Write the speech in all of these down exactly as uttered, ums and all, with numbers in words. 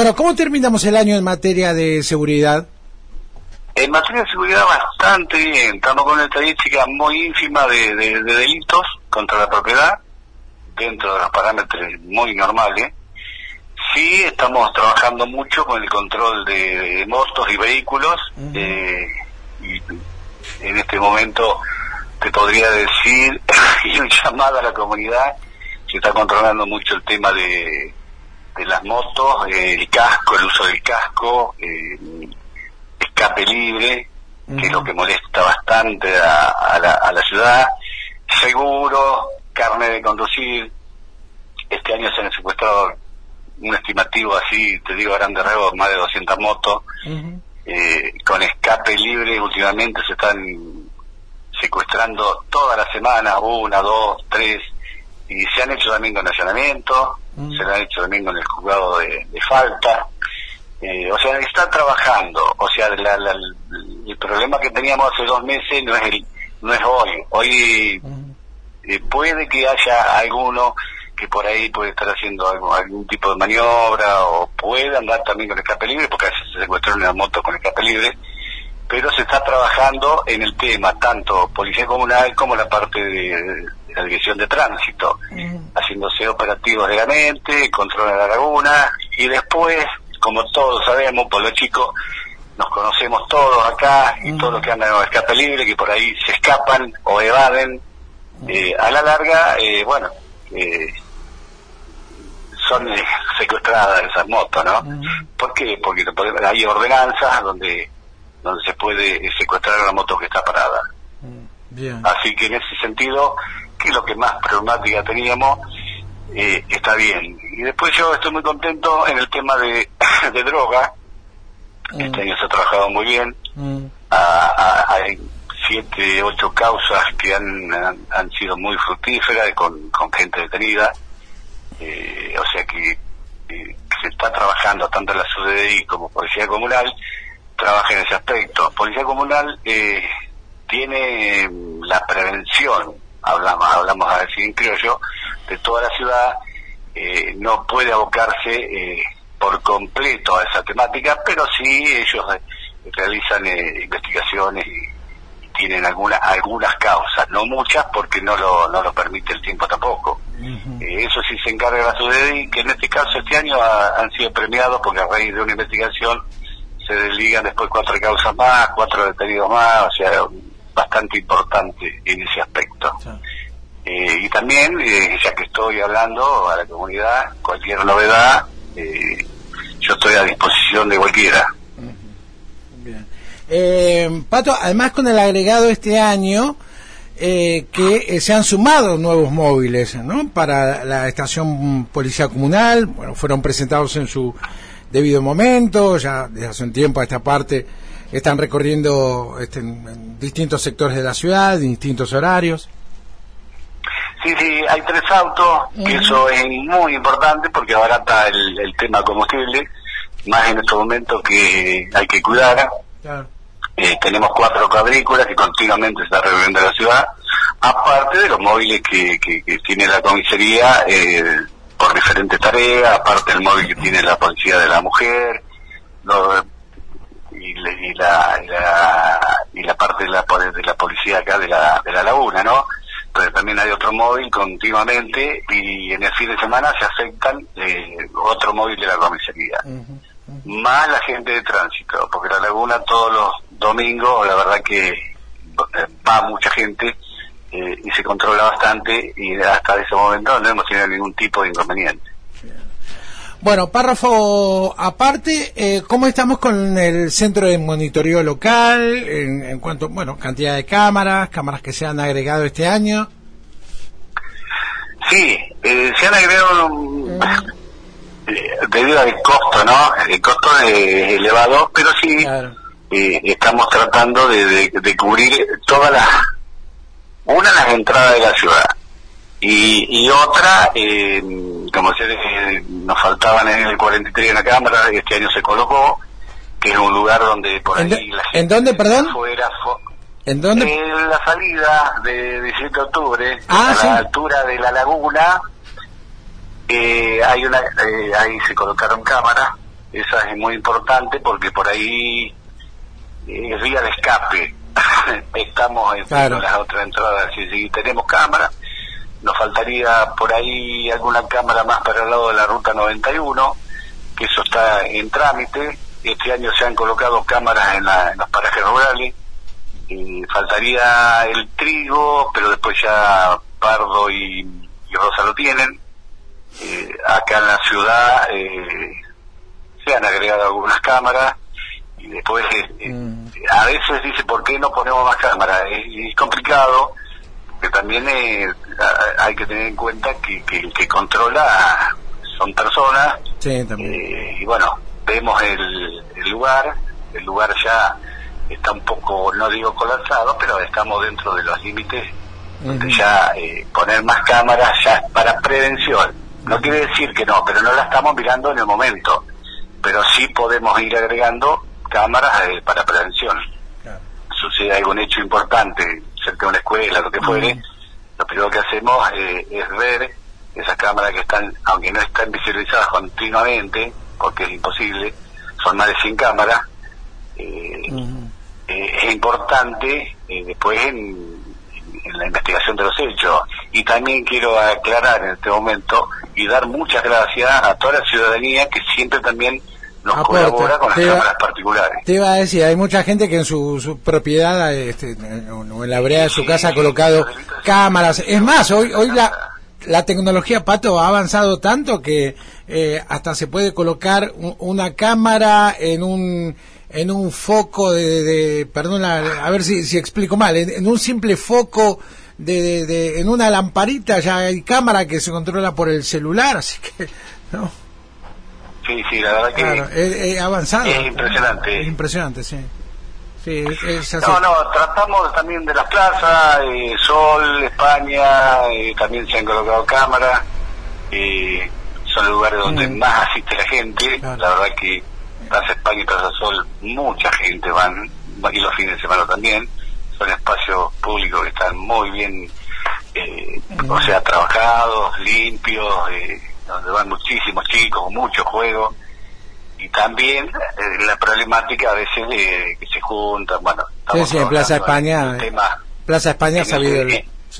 Bueno, ¿cómo terminamos el año en materia de seguridad? En materia de seguridad bastante bien, estamos con una estadística muy ínfima de, de, de delitos contra la propiedad, dentro de los parámetros muy normales. Sí, estamos trabajando mucho con el control de, de motos y vehículos, uh-huh. eh, y en este momento te podría decir, y un llamado a la comunidad, se está controlando mucho el tema de, de las motos, eh, el casco, el uso del casco, eh, escape libre, uh-huh. que es lo que molesta bastante a, a, la, a la ciudad, seguro, carne de conducir. Este año se han secuestrado un estimativo así, te digo, a grandes rasgos, más de doscientas motos, uh-huh. eh, con escape libre. Últimamente se están secuestrando todas las semanas, una, dos, tres, y se han hecho también con allanamiento, uh-huh. se lo han hecho también con el juzgado de, de falta, eh, o sea, está trabajando, o sea, la, la, el problema que teníamos hace dos meses no es el, no es hoy, hoy uh-huh. eh, puede que haya alguno que por ahí puede estar haciendo algo, algún tipo de maniobra, o puede andar también con escape libre, porque a veces se secuestró una moto con escape libre, pero se está trabajando en el tema, tanto policía comunal como la parte de, de la dirección de tránsito, mm. haciéndose operativos legalmente, control de la laguna, y después, como todos sabemos, por los chicos, nos conocemos todos acá, y mm. todos los que andan con escape libre, que por ahí se escapan o evaden, mm. eh, a la larga, eh, bueno, eh, son eh, secuestradas esas motos, ¿no? Uh-huh. ¿Por qué? Porque hay ordenanzas donde donde se puede secuestrar a la moto que está parada. Uh, bien. Así que en ese sentido, que es lo que más problemática teníamos, eh, está bien. Y después yo estoy muy contento en el tema de, de droga. Uh. Este año se ha trabajado muy bien. Uh. A, a, hay siete, ocho causas que han, han, han sido muy fructíferas con, con gente detenida. Eh, o sea que, eh, que se está trabajando tanto en la C U D I como Policía Comunal, trabaja en ese aspecto. Policía Comunal eh, tiene la prevención, hablamos, hablamos a decir en criollo, de toda la ciudad, eh, no puede abocarse eh, por completo a esa temática, pero sí ellos eh, realizan eh, investigaciones y, y tienen algunas algunas causas, no muchas porque no lo, no lo permite el tiempo tampoco. Uh-huh. Eh, eso sí se encarga la C U D I, que en este caso este año ha, han sido premiados porque a raíz de una investigación se desligan después cuatro causas más, cuatro detenidos más, o sea, bastante importante en ese aspecto. Sí. Eh, y también, eh, ya que estoy hablando a la comunidad, cualquier novedad, eh, yo estoy a disposición de cualquiera. Uh-huh. Bien. Eh, Pato, además con el agregado este año, Eh, que eh, se han sumado nuevos móviles, ¿no? Para la estación Policía Comunal, bueno, fueron presentados en su debido momento, ya desde hace un tiempo a esta parte están recorriendo este, en, en distintos sectores de la ciudad, en distintos horarios. Sí, sí, hay tres autos, uh-huh. que eso es muy importante porque abarata el, el tema combustible, más en estos momentos que hay que cuidar. Claro. Eh, tenemos cuatro cuadrículas que continuamente se está recorriendo la ciudad, aparte de los móviles que, que, que tiene la comisaría eh, por diferentes tareas, aparte del móvil que tiene la policía de la mujer, lo, y, le, y, la, y, la, y la parte de la, de la policía acá de la, de la laguna, ¿no? Pero también hay otro móvil continuamente y en el fin de semana se aceptan eh, otro móvil de la comisaría. Uh-huh. Más la gente de tránsito, porque la laguna todos los domingos, la verdad que va mucha gente eh, y se controla bastante y hasta ese momento no hemos tenido ningún tipo de inconveniente. Bueno, párrafo aparte, eh, ¿cómo estamos con el centro de monitoreo local en, en cuanto, bueno, cantidad de cámaras, cámaras que se han agregado este año? Sí, eh, se han agregado... Mm. debido al costo, ¿no? El costo es elevado, pero sí, claro. eh, estamos tratando de, de, de cubrir todas las, una las entradas de la ciudad y, y otra, eh, como se eh, nos faltaban en el cuarenta y tres en la cámara, este año se colocó, que es un lugar donde por ahí ¿En, la gente ¿en dónde, perdón? Afuera, fo- ¿En dónde? En la salida de diecisiete de octubre, ah, a sí. la altura de la laguna. Eh, hay una, eh, ahí se colocaron cámaras, esa es muy importante porque por ahí es vía de escape. Estamos en claro. las otras entradas, y si tenemos cámara, nos faltaría por ahí alguna cámara más para el lado de la ruta noventa y uno, que eso está en trámite. Este año se han colocado cámaras en, la, en los parajes rurales, y faltaría el Trigo, pero después ya Pardo y, y Rosa lo tienen. Eh, acá en la ciudad eh, se han agregado algunas cámaras, y después eh, mm. a veces dice, ¿por qué no ponemos más cámaras? Es, es complicado, porque también eh, hay que tener en cuenta que, que el que controla son personas. Sí, también. Eh, y bueno, vemos el, el lugar, el lugar ya está un poco, no digo colapsado, pero estamos dentro de los límites, uh-huh. donde ya eh, poner más cámaras ya es para prevención. No quiere decir que no, pero no la estamos mirando en el momento, pero sí podemos ir agregando cámaras eh, para prevención. Claro. Sucede algún hecho importante cerca de una escuela, lo que fuere, uh-huh. lo primero que hacemos eh, es ver esas cámaras que están, aunque no están visualizadas continuamente, porque es imposible, son más de cien cámaras. eh, uh-huh. eh, es importante eh, después en, en la investigación de los hechos. Y también quiero aclarar en este momento y dar muchas gracias a toda la ciudadanía que siempre también nos Aporta. colabora con las te cámaras va, particulares. Te iba a decir, hay mucha gente que en su, su propiedad este, o en la vereda de su sí, casa ha colocado cámaras. Es más, hoy hoy la la tecnología, Pato, ha avanzado tanto que eh, hasta se puede colocar un, una cámara en un en un foco de, de, de perdón, a, a ver si, si explico mal, en, en un simple foco de, de, de en una lamparita ya hay cámara que se controla por el celular, así que no. Sí, sí, la verdad que claro, es, es avanzado. Es impresionante. Es impresionante, sí. Sí, es, es así. No, no, tratamos también de las plazas, eh, Sol, España, eh, también se han colocado cámaras, eh, son lugares donde mm. más asiste la gente, claro. La verdad que Plaza España y Plaza Sol, mucha gente van, y los fines de semana también, son espacios públicos que están muy bien, eh, mm. o sea, trabajados, limpios, eh, donde van muchísimos chicos, muchos juegos. Y también eh, la problemática a veces de que se juntan, bueno, sí, sí, en Plaza España, tema, Plaza España ha sabido el, sí.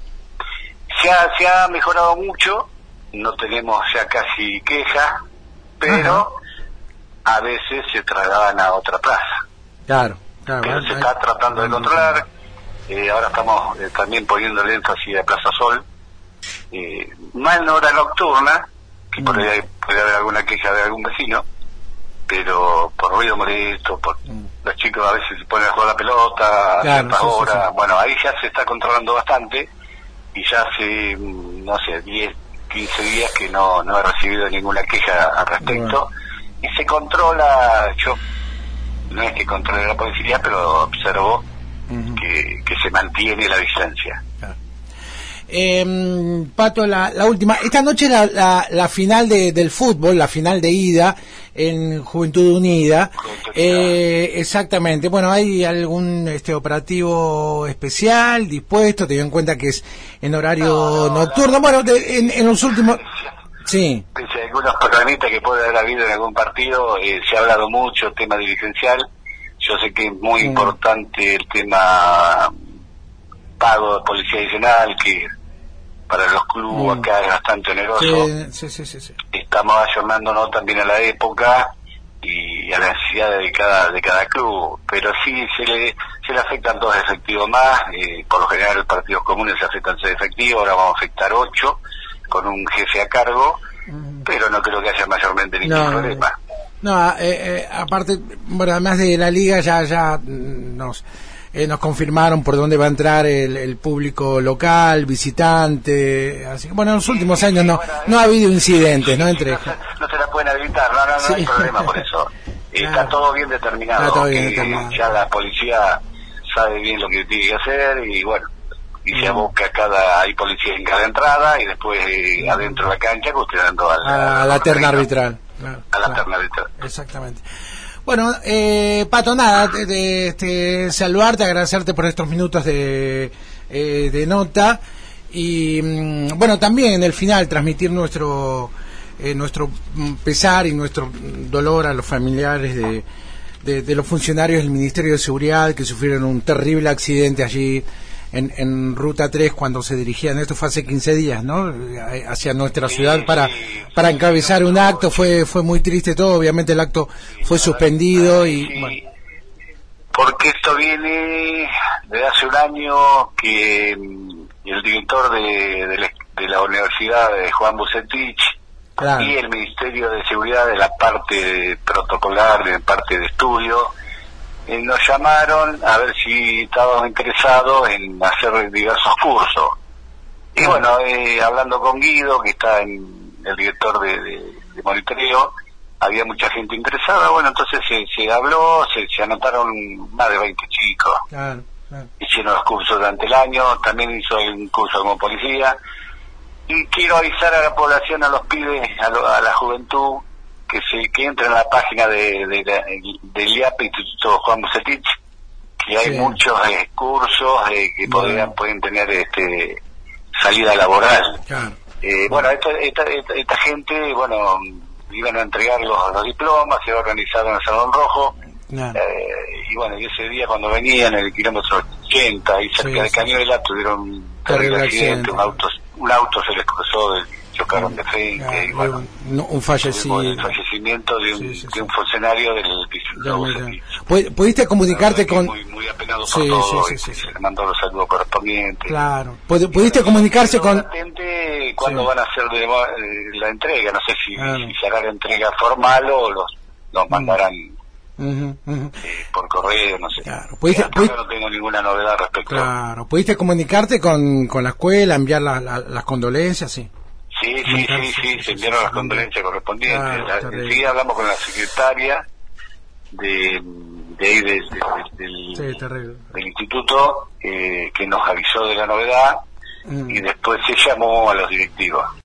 se, ha, se ha mejorado mucho, no tenemos ya casi quejas, pero ajá. a veces se trasladan a otra plaza. Claro, claro. Pero bueno, se hay, está tratando de controlar, eh, ahora estamos eh, también poniendo el énfasis a Plaza Sol, eh, más en hora nocturna, que mm. por ahí puede haber alguna queja de algún vecino, pero por ruido molesto, por mm. los chicos a veces se ponen a jugar la pelota a ciertas sí, horas, sí, sí. Bueno, ahí ya se está controlando bastante, y ya hace, no sé, diez, quince días que no, no he recibido ninguna queja al respecto, bueno. Y se controla, yo no es que controle la policía, pero observo uh-huh. que, que se mantiene la vigilancia. Claro. Eh, Pato, la, la última, esta noche la, la, la final de, del fútbol, la final de ida en Juventud Unida, eh, exactamente. Bueno, ¿hay algún este operativo especial dispuesto, teniendo en cuenta que es en horario no, no, nocturno? No, bueno, de, en, en los últimos... Sí. Si hay algunos problemitas que puede haber habido en algún partido, eh, se ha hablado mucho, tema dirigencial. Yo sé que es muy sí. importante el tema pago de policía adicional, que para los clubes mm. acá es bastante oneroso. Sí, sí, sí, sí. Estamos ayornándonos también a la época y a la necesidad de cada de cada club, pero sí se le se le afectan dos efectivos más, eh, por lo general partidos comunes se afectan seis efectivos, ahora vamos a afectar ocho, con un jefe a cargo, mm. pero no creo que haya mayormente ningún no, problema. No, eh, eh, aparte, bueno, además de la liga ya ya nos... Eh, nos confirmaron por dónde va a entrar el, el público local, visitante, así que bueno, en los últimos años no no ha habido incidentes, ¿no? Entre no se, no se la pueden habilitar, no, no, no sí. hay problema por eso. Está claro. todo bien determinado, Está todo bien determinado. Ya la policía sabe bien lo que tiene que hacer y bueno, y se aboca cada, hay policía en cada entrada y después eh, adentro de la cancha custodiando a la, a la terna arbitral. Claro, a la claro. terna arbitral. Exactamente. Bueno, eh, Pato, nada, de, de, de saludarte, agradecerte por estos minutos de, eh, de nota y, mm, bueno, también en el final transmitir nuestro eh, nuestro pesar y nuestro dolor a los familiares de, de, de los funcionarios del Ministerio de Seguridad que sufrieron un terrible accidente allí en, en Ruta tres cuando se dirigían, esto fue hace quince días, ¿no? Hacia nuestra sí, ciudad para sí, para sí, encabezar no, un acto, fue fue muy triste todo, obviamente el acto sí, fue suspendido y sí, bueno. Porque esto viene de hace un año que mm, el director de, de, la, de la Universidad de Juan Bucetich, claro, y el Ministerio de Seguridad de la parte protocolar, de parte de estudio, Eh, nos llamaron a ver si estábamos interesados en hacer diversos cursos. Y bueno, eh, hablando con Guido, que está en el director de, de, de monitoreo, había mucha gente interesada. Bueno, entonces se, se habló, se, se anotaron más de veinte chicos. Claro, claro. Hicieron los cursos durante el año, también hizo un curso como policía. Y quiero avisar a la población, a los pibes, a, lo, a la juventud, que se que entren en la página de, de, de, del I A P, Instituto Juan Bucetich, que hay sí. muchos eh, cursos eh, que podrían, pueden tener este salida laboral. Claro. Eh, bueno, esta, esta, esta, esta gente, bueno, iban a entregar los, los diplomas, se iba a organizar en el Salón Rojo, claro. eh, y bueno, y ese día cuando venían en el kilómetro ochenta y cerca sí, de Cañuelas sí. tuvieron un terrible accidente, un auto, un auto se les cruzó del chocaron de frente, ah, y bueno, un, un fallecido. El fallecimiento de un, sí, sí, sí. de un funcionario del distrito. ¿Pudiste comunicarte con...? Muy, muy apenado sí, por todo, sí, sí, sí, se le mandó los saludos correspondientes. Claro. ¿Pudiste bueno, comunicarse con...? Patente, ¿cuándo sí. van a hacer de, de, la entrega? No sé si, claro. si se hará la entrega formal o los, los mandarán uh-huh, uh-huh. Eh, por correo, no sé. Claro. ¿Pudiste, pudiste... no tengo ninguna novedad respecto. Claro. ¿Pudiste comunicarte con, con la escuela, enviar la, la, las condolencias? Sí. Sí, sí, sí, sí, se enviaron las condolencias correspondientes. Ah, sí, hablamos con la secretaria de de ahí de, de, de, del, sí, del instituto eh, que nos avisó de la novedad mm. y después se llamó a los directivos.